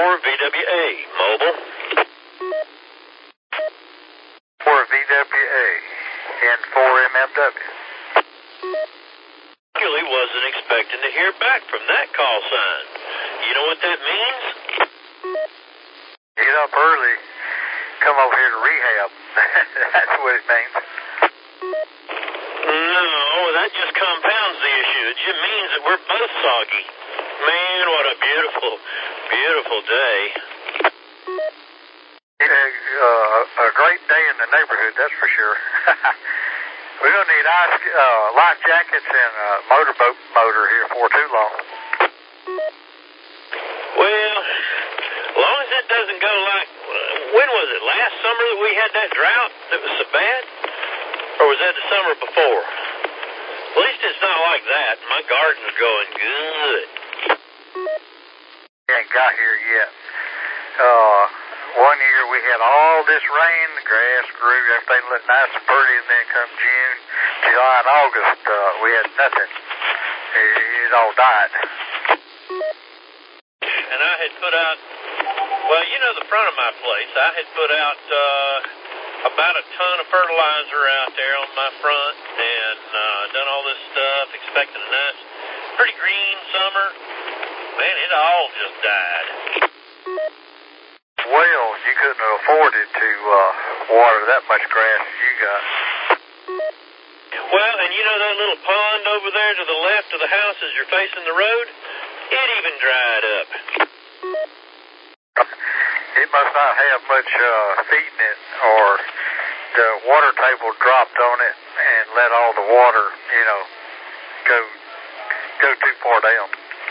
VWA, mobile. For VWA, N4MMW. Really wasn't expecting to hear back from that call sign. You know what that means? Get up early, come over here to rehab. That's what it means. No, that just compounds the issue. It just means that we're both soggy. Man, what a beautiful, beautiful day. A great day in the neighborhood, that's for sure. We're going to need life jackets and a motorboat motor here for too long. Well, as long as it doesn't go like, when was it, last summer that we had that drought that was so bad? Or was that the summer before? At least it's not like that. My garden's going good. Ain't got here yet. One year we had all this rain, the grass grew, everything looked nice and pretty, and then come June, July, and August, we had nothing. It all died. And I had put out, well, you know the front of my place, I had put out about a ton of fertilizer out there on my front, and done all this stuff, expecting a nice, pretty green summer. Man, it all just died. Well, you couldn't have afforded to water that much grass as you got. Well, and you know that little pond over there to the left of the house as you're facing the road? It even dried up. It must not have much feeding it, or the water table dropped on it and let all the water, go too far down.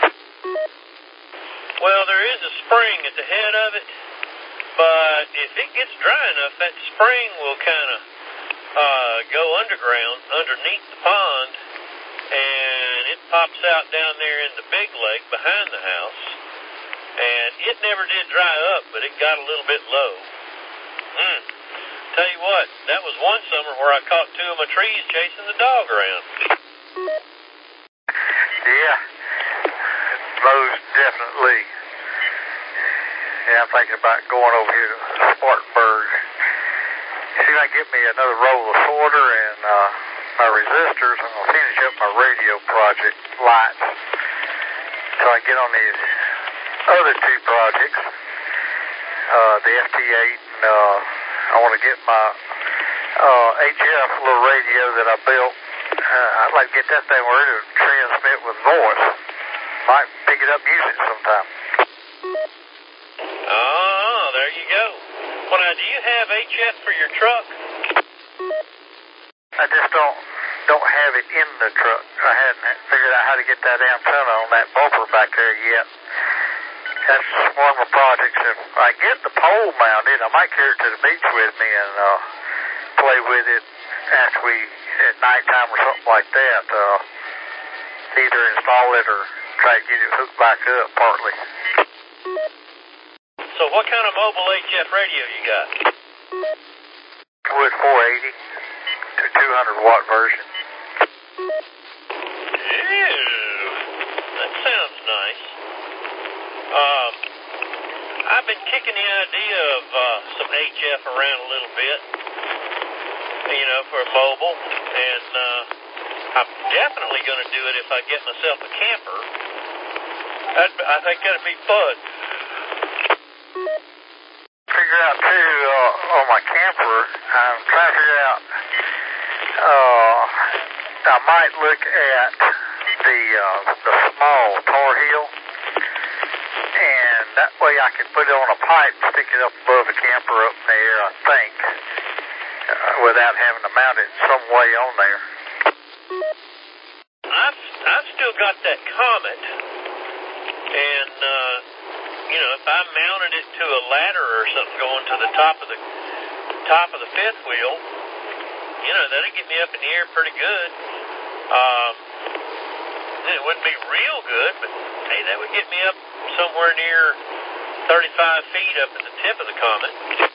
Well, there is a spring at the head of it, but if it gets dry enough, that spring will kind of go underground underneath the pond, and it pops out down there in the big lake behind the house. And it never did dry up, but it got a little bit low. Tell you what, that was one summer where I caught two of my trees chasing the dog around. Yeah, most definitely. Yeah, I'm thinking about going over here to Spartanburg. See if I can get me another roll of sorter and my resistors. I'm going to finish up my radio project lights so I get on these other two projects, the FT8, and I want to get my HF little radio that I built. I'd like to get that thing where it'll transmit with voice. Might pick it up and use it sometime. Oh, there you go. Well, now, do you have HF for your truck? I just don't have it in the truck. I hadn't figured out how to get that antenna on that bumper back there yet. That's one of my projects. If I get the pole mounted, I might carry it to the beach with me and play with it after at nighttime or something like that. Either install it or try to get it hooked back up partly. So what kind of mobile HF radio you got? Wood 480 to 200 watt version. Ew, that sounds nice. I've been kicking the idea of some HF around a little bit, for a mobile, and I'm definitely going to do it if I get myself a camper. I think that'd be fun. Figure out too on my camper. I'm trying to figure out. I might look at the small Tar Heel, and that way I can put it on a pipe, stick it up above the camper up in the air. I think without having to mount it some way on there. I've still got that Comet, and if I mounted it to a ladder or something going to the top of the fifth wheel, that'd get me up in the air pretty good. It wouldn't be real good, but hey, that would get me up somewhere near 35 feet up at the tip of the Comet.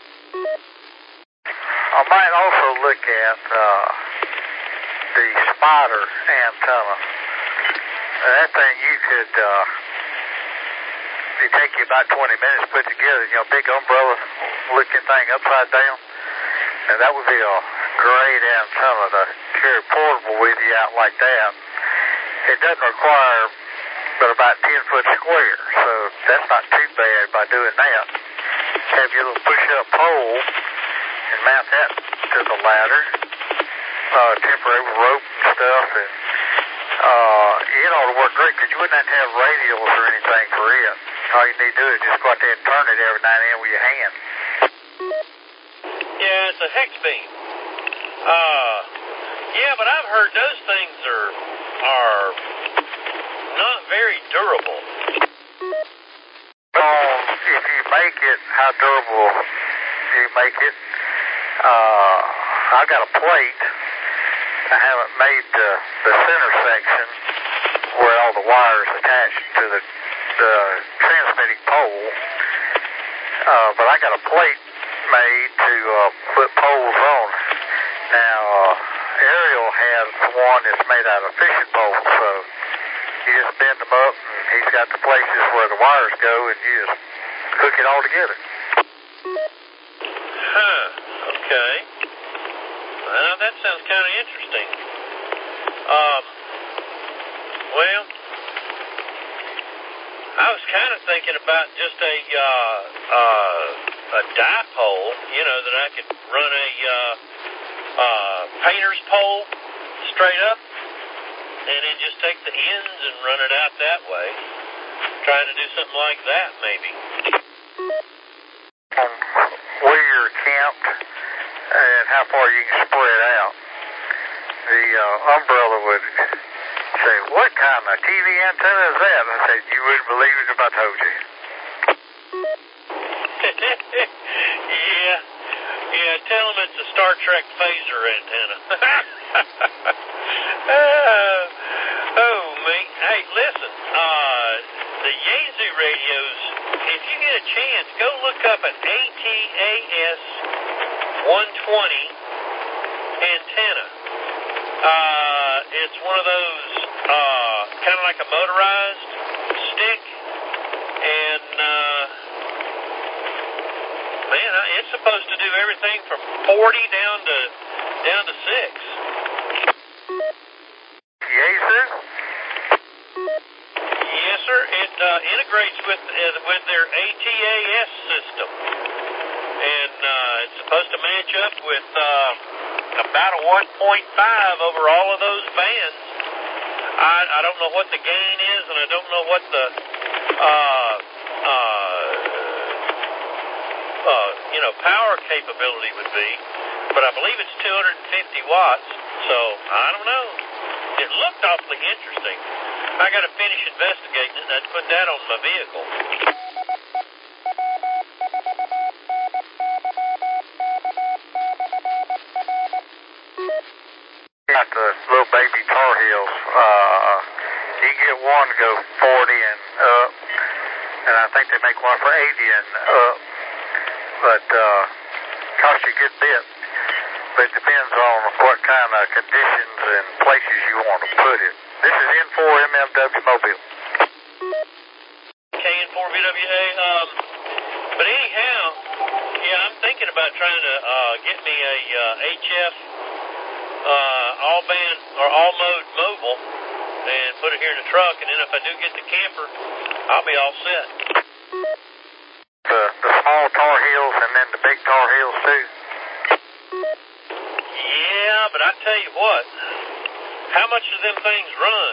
I might also look at the Spider antenna. That thing you could it take you about 20 minutes to put together, big umbrella looking thing upside down. And that would be a great antenna to carry portable with you out like that. It doesn't require but about 10 foot square, so that's not too bad by doing that. Have your little push-up pole and mount that to the ladder, temporary rope and stuff, and it ought to work great because you wouldn't have to have radials or anything for it. All you need to do is just go out there and turn it every now and then with your hand. Yeah, it's a hex beam. Yeah, but I've heard those things are not very durable. If you make it, how durable you make it, I got a plate. I haven't made the center section where all the wires attached to the transmitting pole, but I got a plate made to put poles on. Now, Ariel has one that's made out of fishing poles, so you just bend them up, and he's got the places where the wires go, and you just hook it all together. Huh, okay. Well, that sounds kind of interesting. Well, I was kind of thinking about just a dipole, that I could run a painter's pole straight up, and then just take the ends and run it out that way. Trying to do something like that, maybe. Where you're camped and how far you can spread out, the umbrella would say, "What kind of TV antenna is that?" And I said, "You wouldn't believe it if I told you." Yeah, tell them it's a Star Trek phaser antenna. Oh, me. Hey, listen, the Yaesu radios, if you get a chance, go look up an ATAS 120 antenna. It's one of those, kind of like a motorized stick, and, man, it's supposed to do everything from 40 down to 6. Yaesu? Yes, sir. It integrates with their ATAS system, and it's supposed to match up with about a 1.5 over all of those bands. I don't know what the gain is, and I don't know what the power capability would be, but I believe it's 250 watts. So I don't know. It looked awfully interesting. I got to finish investigating it, and I'd put that on my vehicle. Got the little baby Tar Heels. You can get one to go 40 and up, and I think they make one for 80 and up, but costs you a good bit. But it depends on what kind of conditions and places you want to put it. This is N4MFW Mobile. KN4VWA. But anyhow, yeah, I'm thinking about trying to get me a HF all-band or all-mode mobile and put it here in the truck, and then if I do get the camper, I'll be all set. The small Tar Heels and then the big Tar Heels too. Yeah, but I tell you what, how much do them things run?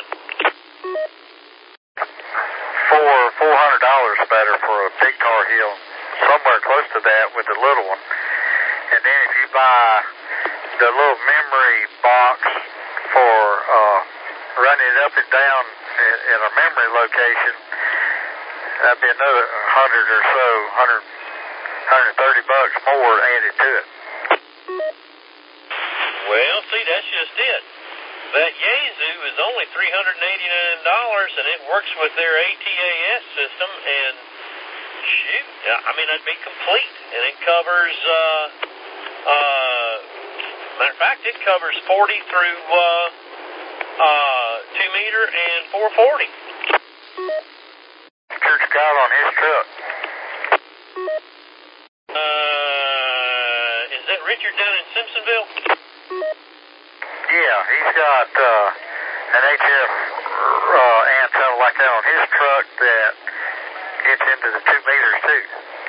$400 better for a big Tar Heel, somewhere close to that with the little one. And then if you buy the little memory box for running it up and down in a memory location, that'd be another $100 or so, $130 more added to it. Well, see, that's just it. That Yaesu is only $389, and it works with their ATAS system, and shoot, I mean, that'd be complete, and it covers, matter of fact, it covers 40 through 2 meter and 440. Church got on his truck. Is that Richard down in Simpsonville? Yeah, he's got an HF antenna like that on his truck that gets into the 2 meters too.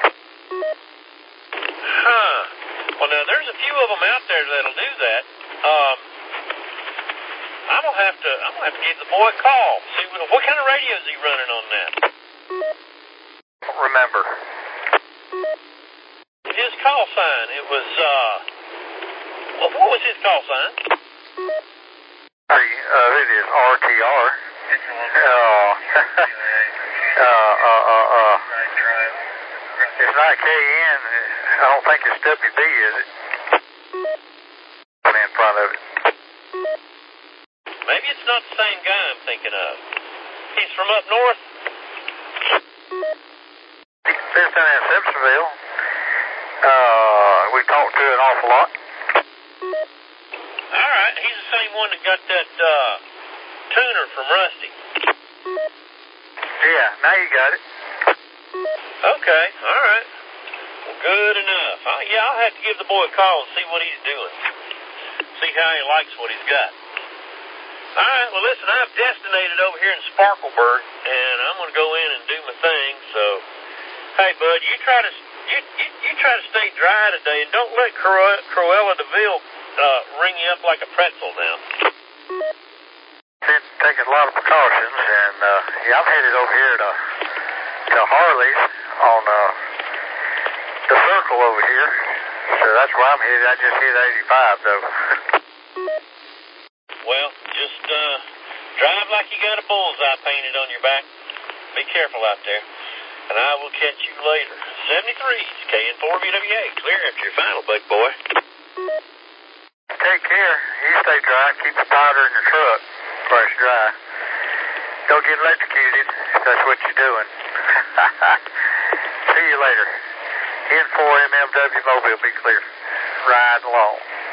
Huh. Well, now there's a few of them out there that'll do that. I'm gonna have to give the boy a call. See what kind of radio is he running on that? Don't remember. His call sign. It was what was his call sign? It is RTR. It's not KN. I don't think it's WB, is it? In front of it. Maybe it's not the same guy I'm thinking of. He's from up north? He lives down in Simpsonville. We talked to an awful lot. All right, he's the same one that got that tuner from Rusty. Yeah, now you got it. Okay, all right. Well, good enough. I'll have to give the boy a call and see what he's doing. See how he likes what he's got. All right, well, listen, I've destinated over here in Sparkleburg, and I'm going to go in and do my thing, so, hey, bud, you try to stay dry today, and don't let Cruella DeVille ring you up like a pretzel now. Been taking a lot of precautions, and I'm headed over here to Harley's on the circle over here, so that's where I'm headed. I just hit 85 though. Well, just drive like you got a bullseye painted on your back. Be careful out there, and I will catch you later. 73's KN4BWA, clear after your final, big boy. Take care. You stay dry. Keep the powder in your truck before it's dry. Don't get electrocuted if that's what you're doing. See you later. N4 MMW Mobile, be clear. Ride along.